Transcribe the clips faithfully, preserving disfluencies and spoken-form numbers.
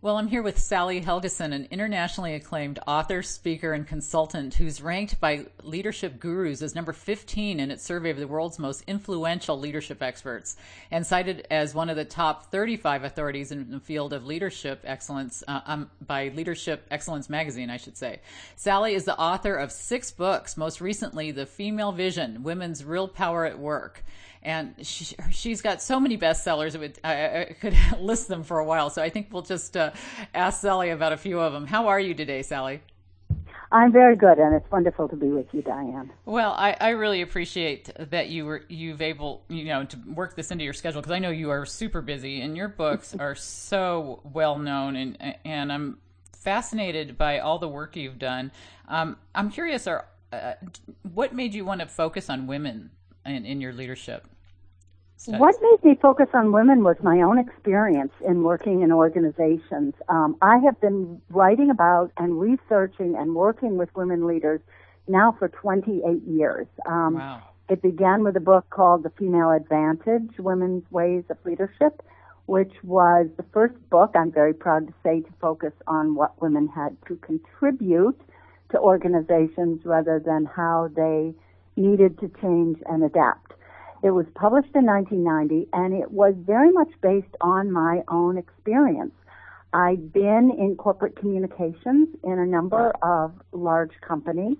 Well, I'm here with Sally Helgeson, an internationally acclaimed author, speaker, and consultant who's ranked by Leadership Gurus as number fifteen in its survey of the world's most influential leadership experts, and cited as one of the top thirty-five authorities in the field of leadership excellence uh, um, by Leadership Excellence magazine, I should say. Sally is the author of six books, most recently The Female Vision, Women's Real Power at Work. And she, she's got so many bestsellers, it would, I, I could list them for a while. So I think we'll just uh, ask Sally about a few of them. How are you today, Sally? I'm very good, and it's wonderful to be with you, Diane. Well, I, I really appreciate that you were you've able you know to work this into your schedule, because I know you are super busy, and your books are so well known, and and I'm fascinated by all the work you've done. Um, I'm curious, are uh, what made you want to focus on women in, in your leadership studies? What made me focus on women was my own experience in working in organizations. Um, I have been writing about and researching and working with women leaders now for twenty-eight years. Um, wow. It began with a book called The Female Advantage, Women's Ways of Leadership, which was the first book, I'm very proud to say, to focus on what women had to contribute to organizations rather than how they needed to change and adapt. It was published in nineteen ninety, and it was very much based on my own experience. I'd been in corporate communications in a number of large companies,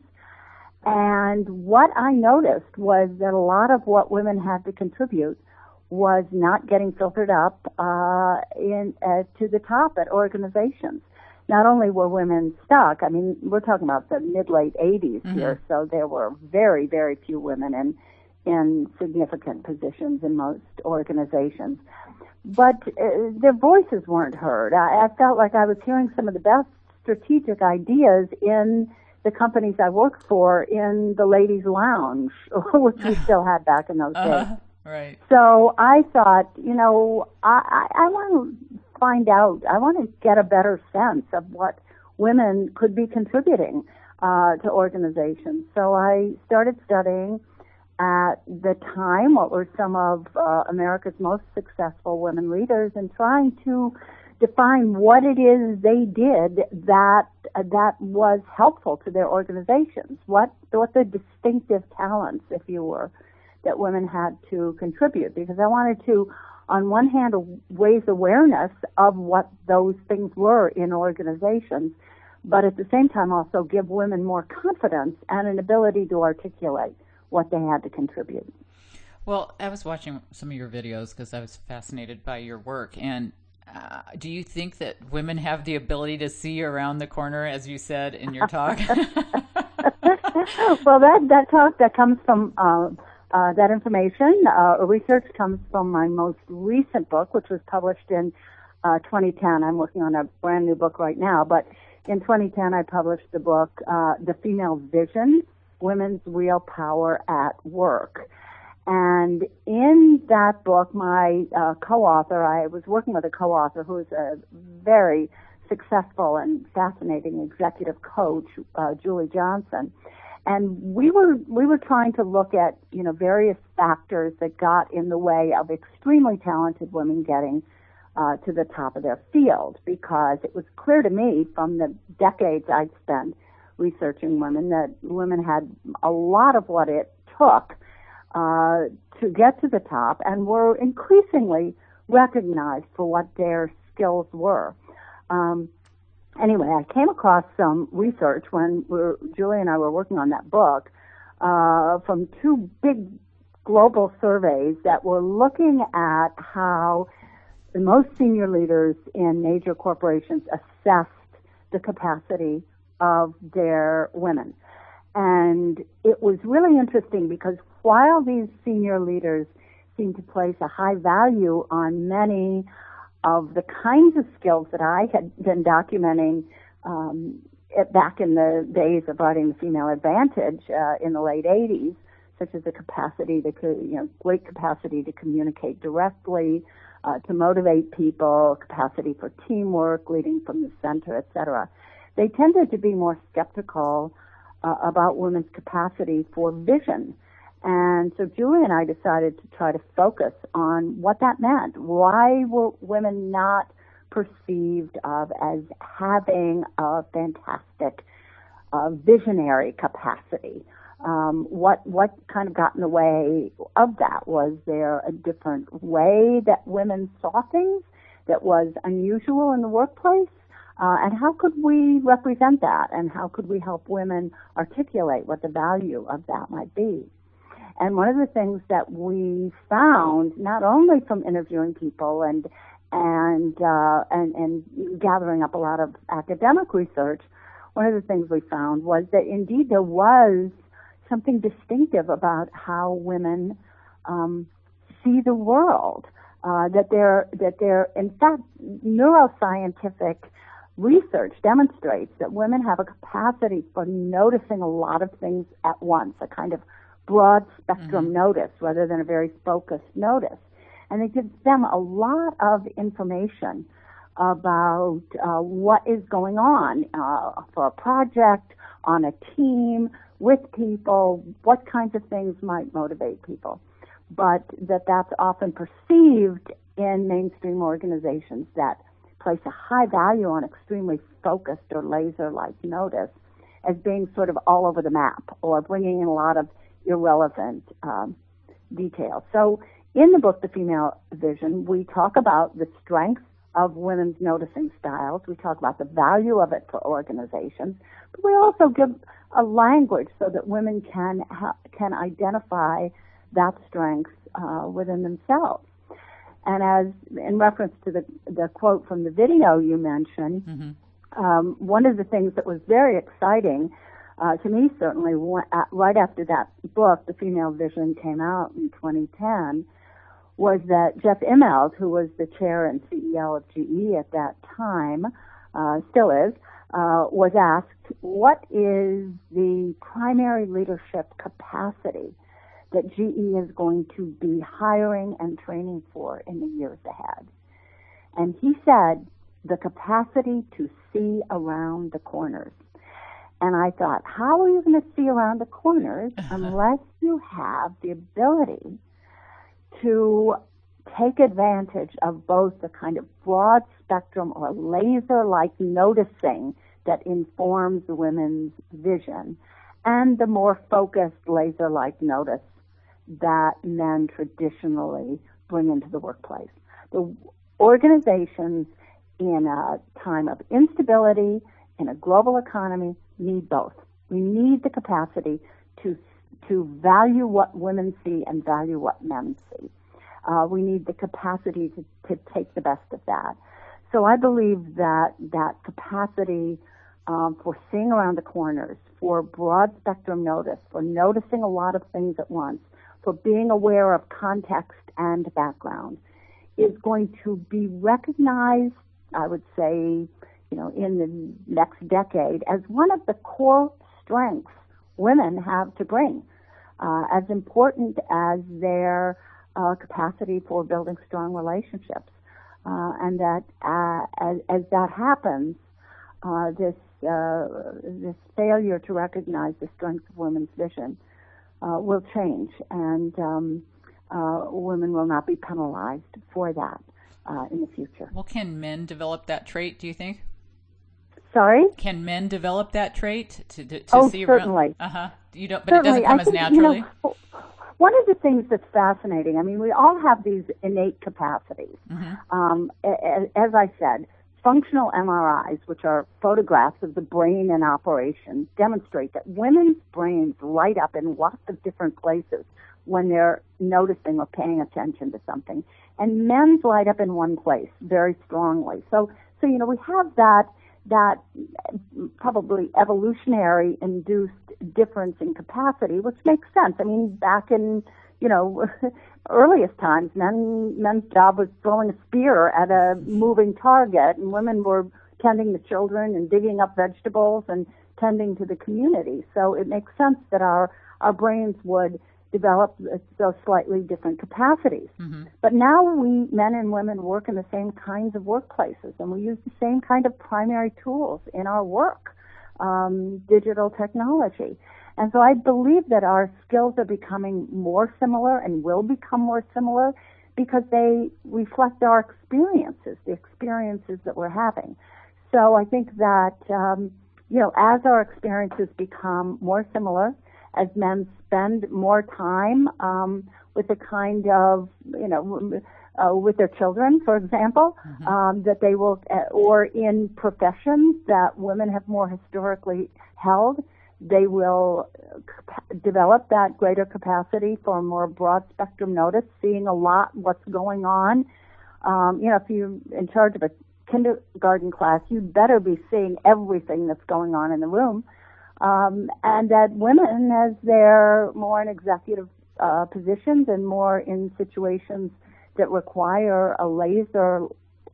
and what I noticed was that a lot of what women had to contribute was not getting filtered up uh, in uh, to the top at organizations. Not only were women stuck, I mean, we're talking about the mid-late eighties mm-hmm. here, so there were very, very few women in in significant positions in most organizations. But uh, their voices weren't heard. I, I felt like I was hearing some of the best strategic ideas in the companies I worked for in the ladies' lounge, which we still had back in those uh-huh. days. Right. So I thought, you know, I, I, I want to find out, I want to get a better sense of what women could be contributing uh, to organizations. So I started studying at the time what were some of uh, America's most successful women leaders and trying to define what it is they did that uh, that was helpful to their organizations, what what the distinctive talents, if you were, that women had to contribute. Because I wanted to, on one hand, raise awareness of what those things were in organizations, but at the same time also give women more confidence and an ability to articulate what they had to contribute. Well, I was watching some of your videos because I was fascinated by your work. And uh, do you think that women have the ability to see around the corner, as you said in your talk? Well, that, that talk, that comes from, uh, uh, that information, uh, research comes from my most recent book, which was published in uh, twenty ten. I'm working on a brand new book right now, but in twenty ten I published the book, uh, The Female Vision, Women's Real Power at Work. And in that book, my uh, co-author, I was working with a co-author who is a very successful and fascinating executive coach, uh, Julie Johnson. And we were we were trying to look at, you know, various factors that got in the way of extremely talented women getting uh, to the top of their field, because it was clear to me from the decades I'd spent researching women that women had a lot of what it took uh, to get to the top and were increasingly recognized for what their skills were. Um, anyway, I came across some research when we were, Julie and I were working on that book uh, from two big global surveys that were looking at how the most senior leaders in major corporations assessed the capacity of their women. And it was really interesting because while these senior leaders seemed to place a high value on many of the kinds of skills that I had been documenting um, it, back in the days of writing The Female Advantage uh, in the late eighties, such as the capacity to, you know, great capacity to communicate directly, uh, to motivate people, capacity for teamwork, leading from the center, et cetera. They tended to be more skeptical uh, about women's capacity for vision. And so Julie and I decided to try to focus on what that meant. Why were women not perceived of as having a fantastic uh, visionary capacity. Um, what what kind of got in the way of that? Was there a different way that women saw things that was unusual in the workplace? Uh, and how could we represent that? And how could we help women articulate what the value of that might be? And one of the things that we found, not only from interviewing people and and uh, and, and gathering up a lot of academic research, one of the things we found was that indeed there was something distinctive about how women um, see the world. Uh, that they're that they're in fact neuroscientific research demonstrates that women have a capacity for noticing a lot of things at once, a kind of broad spectrum mm-hmm. notice rather than a very focused notice. And it gives them a lot of information about uh, what is going on uh, for a project, on a team, with people, what kinds of things might motivate people. But that that's often perceived in mainstream organizations that place a high value on extremely focused or laser-like notice as being sort of all over the map or bringing in a lot of irrelevant um, details. So in the book, The Female Vision, we talk about the strengths of women's noticing styles. We talk about the value of it for organizations, but we also give a language so that women can ha- can identify that strength uh, within themselves. And as in reference to the the quote from the video you mentioned, mm-hmm. um, one of the things that was very exciting uh, to me, certainly, right after that book, The Female Vision, came out in twenty ten, was that Jeff Immelt, who was the chair and C E O of G E at that time, uh, still is, uh, was asked, what is the primary leadership capacity that G E is going to be hiring and training for in the years ahead? And he said, the capacity to see around the corners. And I thought, how are you going to see around the corners unless you have the ability to take advantage of both the kind of broad spectrum or laser-like noticing that informs women's vision and the more focused laser-like notice that men traditionally bring into the workplace. The organizations in a time of instability, in a global economy, need both. We need the capacity to to value what women see and value what men see. Uh, we need the capacity to, to take the best of that. So I believe that that capacity um, for seeing around the corners, for broad spectrum notice, for noticing a lot of things at once, for being aware of context and background, is going to be recognized, I would say, you know, in the next decade as one of the core strengths women have to bring, uh, as important as their uh, capacity for building strong relationships. Uh, and that uh, as, as that happens, uh, this uh, this failure to recognize the strengths of women's vision uh, will change, and um, uh, women will not be penalized for that uh, in the future. Well, can men develop that trait, do you think? Sorry? Can men develop that trait to, to, to oh, see certainly. around? Uh-huh. You don't, but certainly. it doesn't come I as think, naturally? You know, one of the things that's fascinating, I mean, we all have these innate capacities. Mm-hmm. Um, as I said, functional M R Is, which are photographs of the brain in operation, demonstrate that women's brains light up in lots of different places when they're noticing or paying attention to something. And men's light up in one place very strongly. So, so you know, we have that that probably evolutionary induced difference in capacity, which makes sense. I mean, back in, you know, earliest times, men, men's job was throwing a spear at a moving target, and women were tending the children and digging up vegetables and tending to the community. So it makes sense that our, our brains would develop those slightly different capacities. Mm-hmm. But now we, men and women, work in the same kinds of workplaces, and we use the same kind of primary tools in our work, um, digital technology. And so I believe that our skills are becoming more similar and will become more similar because they reflect our experiences, the experiences that we're having. So I think that, um, you know, as our experiences become more similar, as men spend more time um, with the kind of, you know, uh, with their children, for example, mm-hmm. um, that they will, uh, or in professions that women have more historically held, they will develop that greater capacity for more broad spectrum notice, seeing a lot what's going on. Um, you know, if you're in charge of a kindergarten class, you better be seeing everything that's going on in the room. Um, and that women, as they're more in executive uh, positions and more in situations that require a laser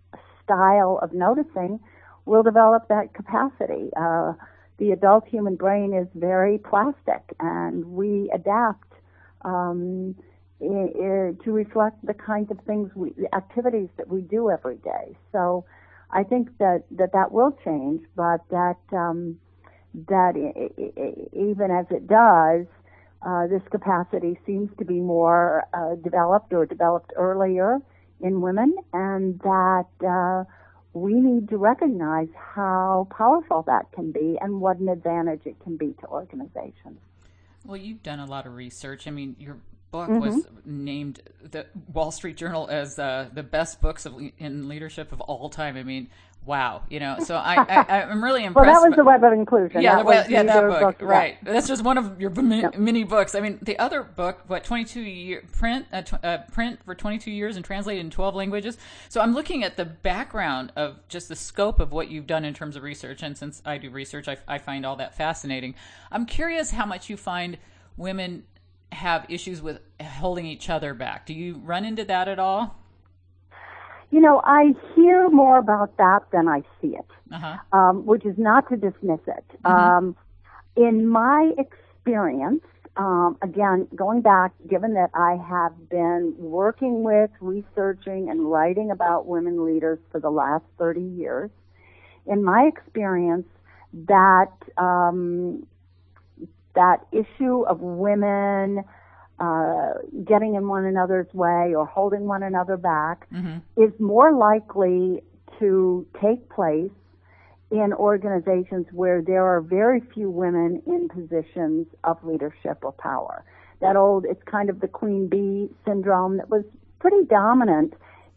style of noticing, will develop that capacity. Uh, the adult human brain is very plastic, and we adapt um, I- I- to reflect the kinds of things, we, the activities that we do every day. So I think that that, that will change, but that um, that I- I- even as it does, uh, this capacity seems to be more uh, developed or developed earlier in women, and that uh, we need to recognize how powerful that can be and what an advantage it can be to organizations. Well, you've done a lot of research. I mean, your book Mm-hmm. was named the Wall Street Journal as uh, the best books of, in leadership of all time. I mean, wow, you know, so I, I, I'm really impressed. Well, that was the Web of Inclusion. Yeah, that the, was yeah, that book, book right. Yeah. That's just one of your mi- Yep. mini books. I mean, the other book, what, twenty-two year print, uh, tw- uh, print for twenty-two years and translated in twelve languages. So I'm looking at the background of just the scope of what you've done in terms of research. And since I do research, I, I find all that fascinating. I'm curious how much you find women have issues with holding each other back. Do you run into that at all? You know, I hear more about that than I see it, uh-huh. um, which is not to dismiss it. Mm-hmm. Um, in my experience, um, again, going back, given that I have been working with, researching, and writing about women leaders for the last thirty years, in my experience, that um, that issue of women uh, getting in one another's way or holding one another back mm-hmm. is more likely to take place in organizations where there are very few women in positions of leadership or power. That old, it's kind of the queen bee syndrome that was pretty dominant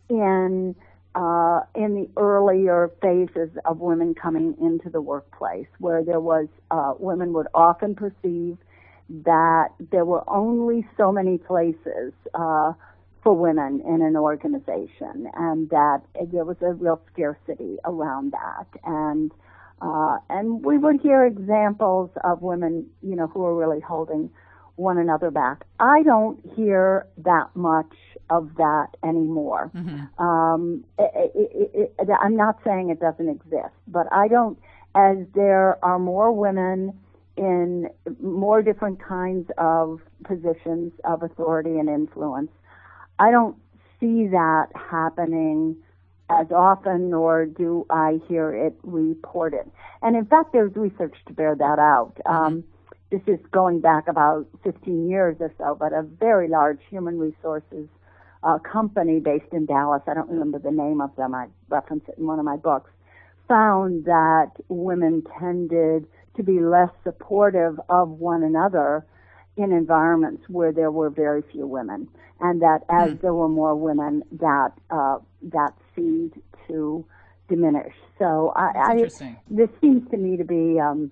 in uh, in the earlier phases of women coming into the workplace, where there was uh, women would often perceive that there were only so many places uh, for women in an organization, and that there was a real scarcity around that. And uh, and we would hear examples of women, you know, who are really holding one another back. I don't hear that much of that anymore. Mm-hmm. Um, it, it, it, I'm not saying it doesn't exist, but I don't, as there are more women in more different kinds of positions of authority and influence, I don't see that happening as often, nor do I hear it reported. And in fact, there's research to bear that out. Um, this is going back about fifteen years or so, but a very large human resources uh, company based in Dallas, I don't remember the name of them, I reference it in one of my books, found that women tended to be less supportive of one another in environments where there were very few women, and that as hmm. there were more women, that uh, that seemed to diminish. So I, I, this seems to me to be um,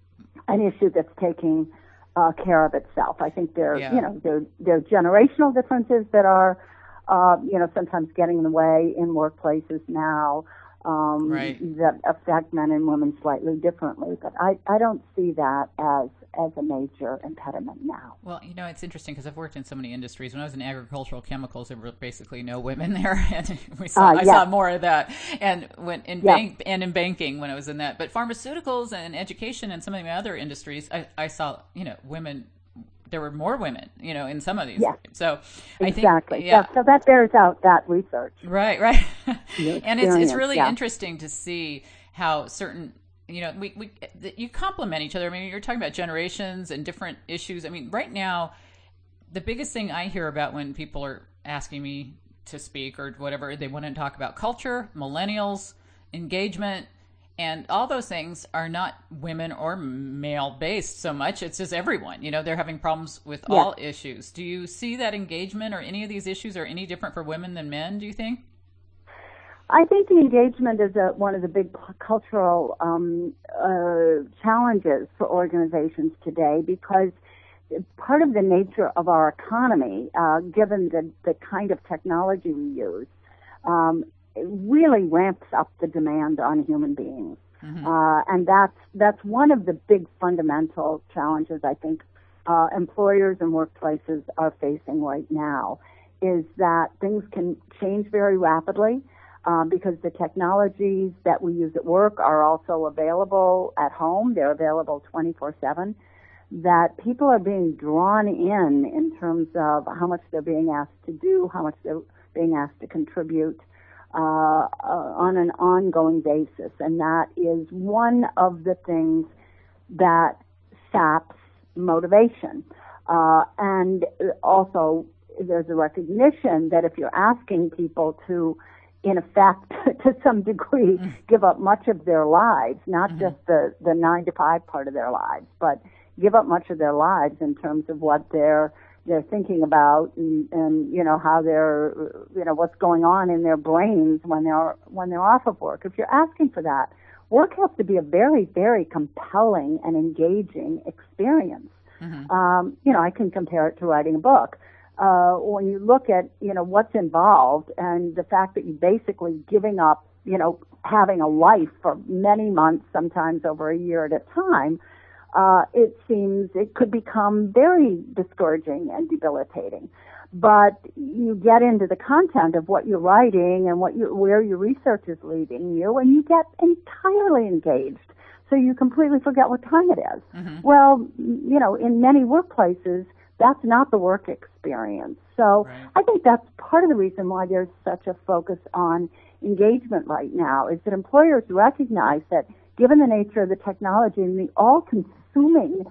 an issue that's taking uh, care of itself. I think there, yeah. you know, there there are generational differences that are, uh, you know, sometimes getting in the way in workplaces now. Um, right. that affect men and women slightly differently, but I, I don't see that as as a major impediment now. Well, you know, it's interesting because I've worked in so many industries. When I was in agricultural chemicals, there were basically no women there, and we saw uh, yes. I saw more of that. And when in yes. bank and in banking when I was in that, but pharmaceuticals and education and some of the other industries, I, I saw you know women. There were more women, you know, in some of these. Yes. So I exactly. think, yeah. yeah. So that bears out that research. Right, right. And it's it's really yeah. interesting to see how certain, you know, we, we you complement each other. I mean, you're talking about generations and different issues. I mean, right now, the biggest thing I hear about when people are asking me to speak or whatever. They want to talk about culture, millennials, engagement, and all those things are not women or male based so much. It's just everyone. You know, they're having problems with Yeah. all issues. Do you see that engagement or any of these issues are any different for women than men, do you think? I think the engagement is a, one of the big cultural um, uh, challenges for organizations today, because part of the nature of our economy, uh, given the, the kind of technology we use, um, it really ramps up the demand on human beings. Mm-hmm. Uh, and that's, that's one of the big fundamental challenges I think uh, employers and workplaces are facing right now, is that things can change very rapidly. Um, because the technologies that we use at work are also available at home. They're available twenty-four seven. That people are being drawn in in terms of how much they're being asked to do, how much they're being asked to contribute uh, uh, on an ongoing basis. And that is one of the things that saps motivation. Uh, and also, there's a recognition that if you're asking people to, in effect, to some degree, mm-hmm. give up much of their lives, not mm-hmm. just the, the nine to five part of their lives, but give up much of their lives in terms of what they're they're thinking about and, and you know how they're you know what's going on in their brains when they're when they're off of work. If you're asking for that, work has to be a very, very compelling and engaging experience. Mm-hmm. Um, you know, I can compare it to writing a book. Uh, when you look at, you know, what's involved and the fact that you're basically giving up, you know, having a life for many months, sometimes over a year at a time, uh, it seems it could become very discouraging and debilitating. But you get into the content of what you're writing and what you, where your research is leading you, and you get entirely engaged. So you completely forget what time it is. Mm-hmm. Well, you know, in many workplaces, that's not the work experience. So right. I think that's part of the reason why there's such a focus on engagement right now, is that employers recognize that given the nature of the technology and the all-consuming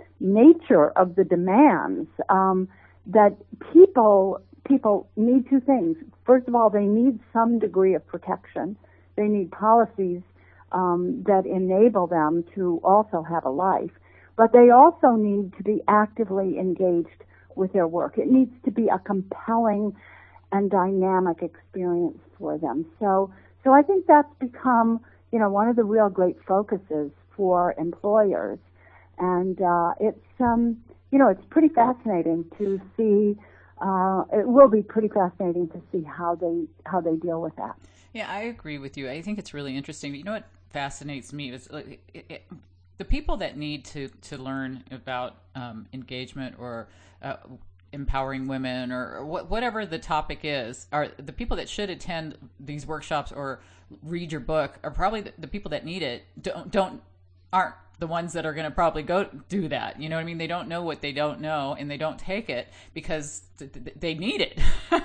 nature of the demands, um, that people people need two things. First of all, they need some degree of protection. They need policies um, that enable them to also have a life. But they also need to be actively engaged with their work. It needs to be a compelling and dynamic experience for them. So, so I think that's become, you know, one of the real great focuses for employers. And uh, it's, um, you know, it's pretty fascinating to see. Uh, it will be pretty fascinating to see how they how they deal with that. Yeah, I agree with you. I think it's really interesting. You know what fascinates me is it, it, the people that need to, to learn about um, engagement or uh, empowering women or wh- whatever the topic is, are the people that should attend these workshops or read your book are probably the, the people that need it. Don't don't aren't the ones that are going to probably go do that. You know what I mean? They don't know what they don't know, and they don't take it because th- th- they need it.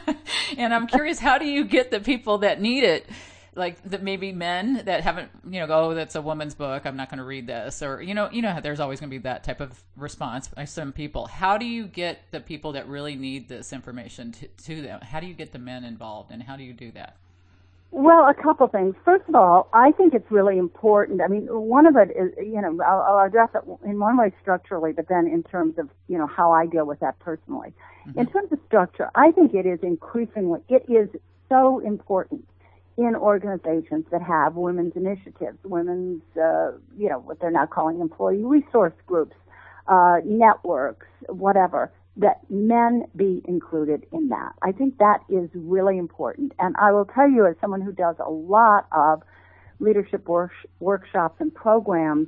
And I'm curious, how do you get the people that need it? Like the, maybe men that haven't, you know, go, oh, that's a woman's book, I'm not going to read this. Or, you know, you know how there's always going to be that type of response by some people. How do you get the people that really need this information to, to them? How do you get the men involved, and how do you do that? Well, a couple things. First of all, I think it's really important. I mean, one of it is, you know, I'll, I'll address it in one way structurally, but then in terms of, you know, how I deal with that personally. Mm-hmm. In terms of structure, I think it is increasingly, it is so important in organizations that have women's initiatives, women's, uh, you know, what they're now calling employee resource groups, uh, networks, whatever, that men be included in that. I think that is really important. And I will tell you, as someone who does a lot of leadership work- workshops and programs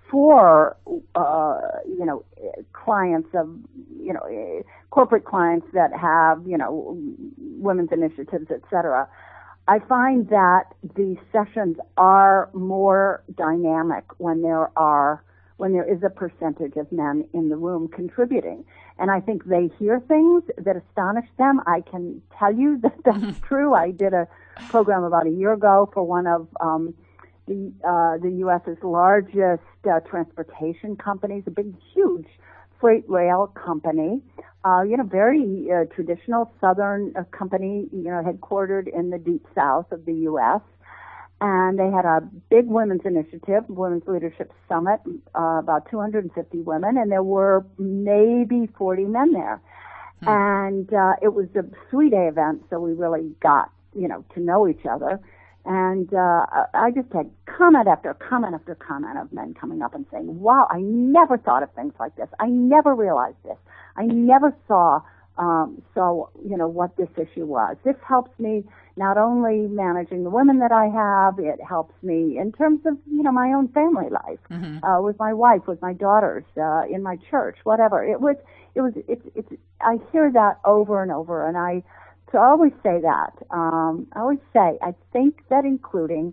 for, uh, you know, clients of, you know, corporate clients that have, you know, women's initiatives, et cetera, I find that the sessions are more dynamic when there are when there is a percentage of men in the room contributing. And I think they hear things that astonish them. I can tell you that that's true. I did a program about a year ago for one of um, the uh, the U S's largest uh, transportation companies, a big, huge freight rail company, uh, you know, very uh, traditional Southern uh, company, you know, headquartered in the deep South of the U S And they had a big women's initiative, Women's Leadership Summit, uh, about two hundred fifty women, and there were maybe forty men there. Hmm. And uh, it was a three-day event, so we really got, you know, to know each other. And uh, I just had comment after comment after comment of men coming up and saying, wow, I never thought of things like this. I never realized this. I never saw, um, so, you know, what this issue was. This helps me not only managing the women that I have, it helps me in terms of, you know, my own family life, mm-hmm. uh, with my wife, with my daughters, uh, in my church, whatever. It was, it was, it's, it's, I hear that over and over, and I, So I always say that. Um, I always say, I think that including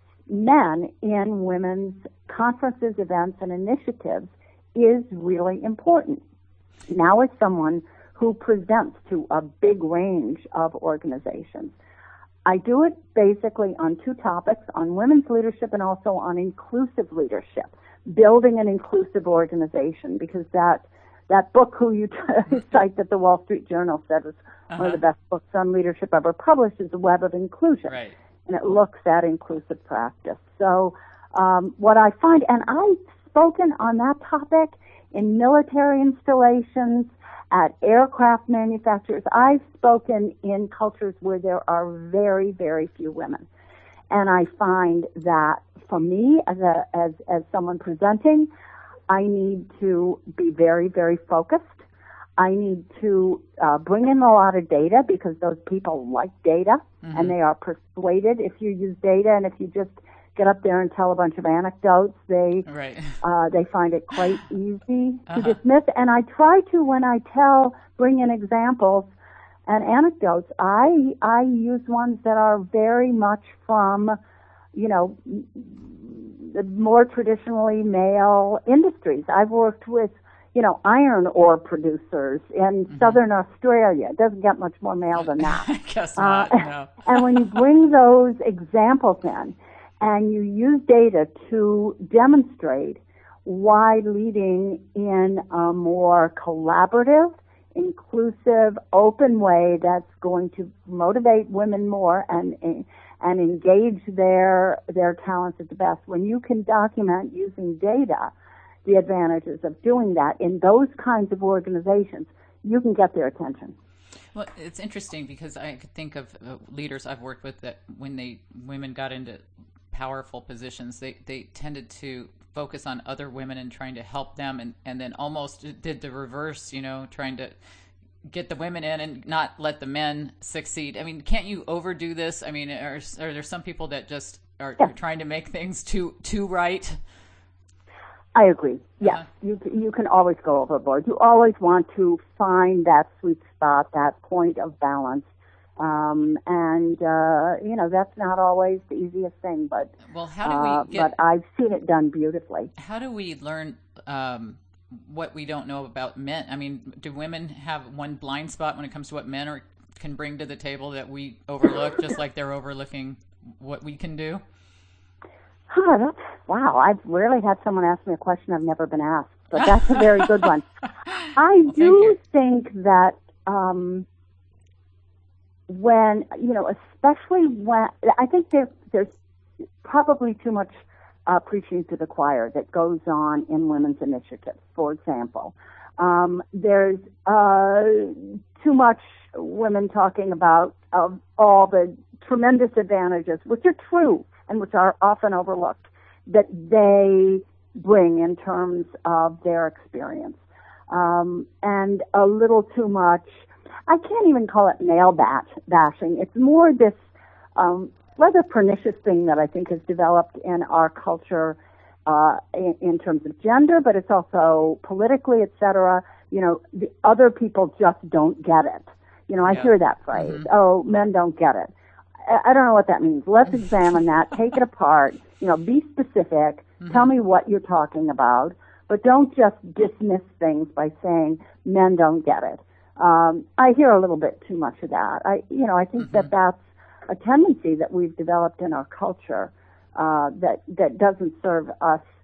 men in women's conferences, events, and initiatives is really important. Now, as someone who presents to a big range of organizations, I do it basically on two topics, on women's leadership and also on inclusive leadership, building an inclusive organization, because that That book, who you cite, that the Wall Street Journal said was uh-huh. one of the best books on leadership ever published, is The Web of Inclusion. Right. And it looks at inclusive practice. So um, what I find, and I've spoken on that topic in military installations, at aircraft manufacturers. I've spoken in cultures where there are very, very few women. And I find that for me, as a as as someone presenting, I need to be very, very focused. I need to uh, bring in a lot of data, because those people like data, mm-hmm. and they are persuaded if you use data. And if you just get up there and tell a bunch of anecdotes, they right. uh, they find it quite easy uh-huh. to dismiss. And I try to, when I tell, bring in examples and anecdotes, I I use ones that are very much from, you know, the more traditionally male industries. I've worked with, you know, iron ore producers in mm-hmm. southern Australia. It doesn't get much more male than that. I guess not, uh, no. And when you bring those examples in and you use data to demonstrate why leading in a more collaborative, inclusive, open way that's going to motivate women more and and engage their their talents at the best. When you can document using data the advantages of doing that in those kinds of organizations, you can get their attention. Well, it's interesting because I could think of uh, leaders I've worked with that when they women got into powerful positions, they, they tended to focus on other women and trying to help them, and, and then almost did the reverse, you know, trying to get the women in and not let the men succeed. I mean, can't you overdo this? I mean, are, are there some people that just are, yeah. are trying to make things too too right? I agree. Yes, uh-huh. you you can always go overboard. You always want to find that sweet spot, that point of balance. Um, and, uh, you know, that's not always the easiest thing, but, well, how do we uh, get, but I've seen it done beautifully. How do we learn um, what we don't know about men? I mean, do women have one blind spot when it comes to what men are, can bring to the table that we overlook, just like they're overlooking what we can do? Huh, that's, wow, I've rarely had someone ask me a question I've never been asked, but that's a very good one. I well, do think that um, when, you know, especially when, I think there, there's probably too much uh, preaching to the choir that goes on in women's initiatives, for example. Um, there's uh, too much women talking about uh, all the tremendous advantages, which are true and which are often overlooked, that they bring in terms of their experience. Um, and a little too much, I can't even call it male bat bashing. It's more this um, rather pernicious thing that I think has developed in our culture uh, in, in terms of gender, but it's also politically, et cetera. You know, the other people just don't get it. You know, I yeah. hear that phrase, mm-hmm. oh, men don't get it. I don't know what that means. Let's examine that, take it apart, you know, be specific, mm-hmm. tell me what you're talking about, but don't just dismiss things by saying men don't get it. Um, I hear a little bit too much of that. I, you know, I think mm-hmm. that that's a tendency that we've developed in our culture uh, that that doesn't serve us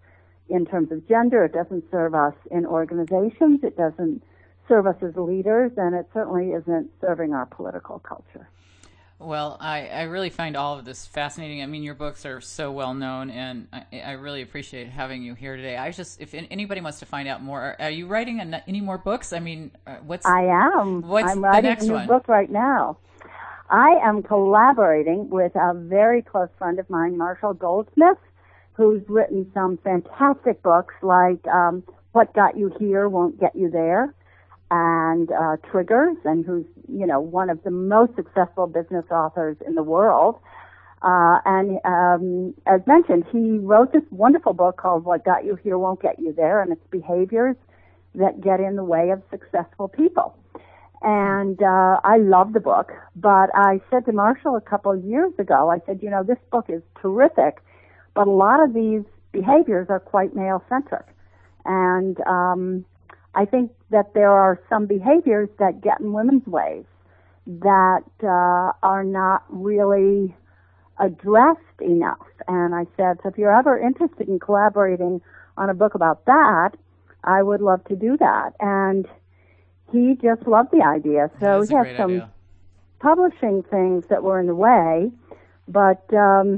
in terms of gender. It doesn't serve us in organizations. It doesn't serve us as leaders, and it certainly isn't serving our political culture. Well, I, I really find all of this fascinating. I mean, your books are so well known, and I, I really appreciate having you here today. I just, if anybody wants to find out more, are, are you writing an, any more books? I mean, what's I am. What's I'm writing the next a new one? book right now. I am collaborating with a very close friend of mine, Marshall Goldsmith, who's written some fantastic books like um, What Got You Here Won't Get You There, and uh, Triggers, and who's, you know, one of the most successful business authors in the world. Uh, and um, as mentioned, he wrote this wonderful book called What Got You Here Won't Get You There, and it's behaviors that get in the way of successful people. And uh, I love the book, but I said to Marshall a couple of years ago, I said, you know, this book is terrific, but a lot of these behaviors are quite male-centric. And um, I think that there are some behaviors that get in women's ways that uh, are not really addressed enough. And I said, so if you're ever interested in collaborating on a book about that, I would love to do that. And he just loved the idea. So he had some idea. publishing things that were in the way, but um,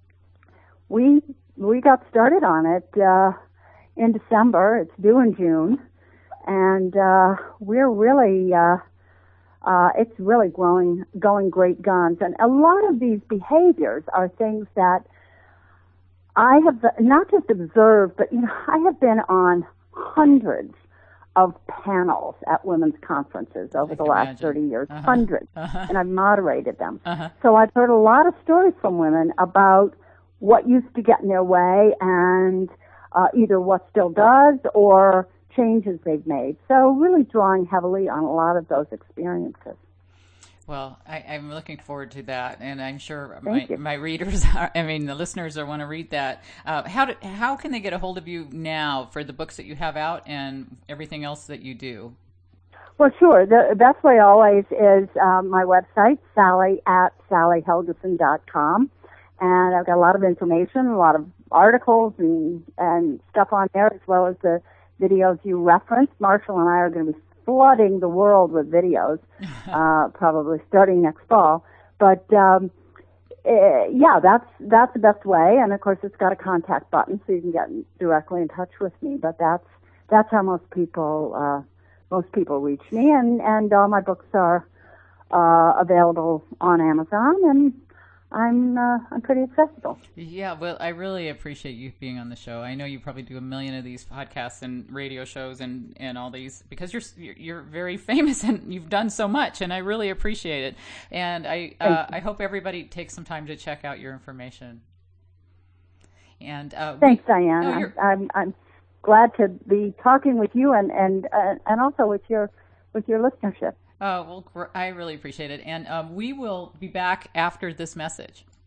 we we got started on it uh, in December. It's due in June. And uh, we're really, uh, uh, it's really growing, going great guns. And a lot of these behaviors are things that I have not just observed, but, you know, I have been on hundreds of panels at women's conferences over the last imagine. thirty years, uh-huh. hundreds, uh-huh. and I've moderated them. Uh-huh. So I've heard a lot of stories from women about what used to get in their way and uh, either what still does or changes they've made. So really drawing heavily on a lot of those experiences. Well, I, I'm looking forward to that, and I'm sure my, my readers, are, I mean, the listeners are want to read that. Uh, how do, how can they get a hold of you now for the books that you have out and everything else that you do? Well, sure. The best way always is um, my website, Sally at sally helgesen dot com, and I've got a lot of information, a lot of articles and, and stuff on there, as well as the videos you referenced. Marshall and I are going to be flooding the world with videos, uh, probably starting next fall. But um, uh, yeah, that's that's the best way. And of course, it's got a contact button, so you can get directly in touch with me. But that's that's how most people uh, most people reach me. And and all my books are uh, available on Amazon, and I'm uh, I'm pretty accessible. Yeah, well, I really appreciate you being on the show. I know you probably do a million of these podcasts and radio shows and, and all these because you're you're very famous and you've done so much, and I really appreciate it. And I uh, I hope everybody takes some time to check out your information. And uh, thanks, we, Diane. No, I'm, I'm I'm glad to be talking with you and and uh, and also with your with your listenership. Oh, well, I really appreciate it. And um, we will be back after this message.